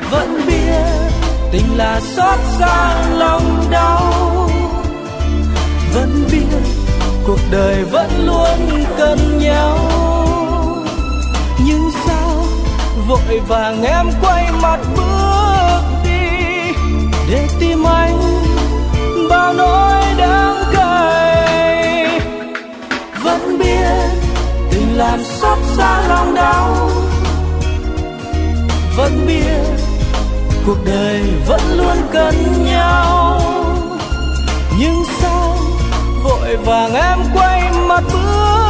Vẫn biết tình là xót xa lòng đau, vẫn biết cuộc đời vẫn luôn cần nhau. Nhưng sao vội vàng em quay mặt bước đi, để tìm anh bao nỗi đắng cay. Vẫn biết tình làm xót xa lòng đau, vẫn biết cuộc đời vẫn luôn cần nhau. Nhưng sao vội vàng em quay mặt bước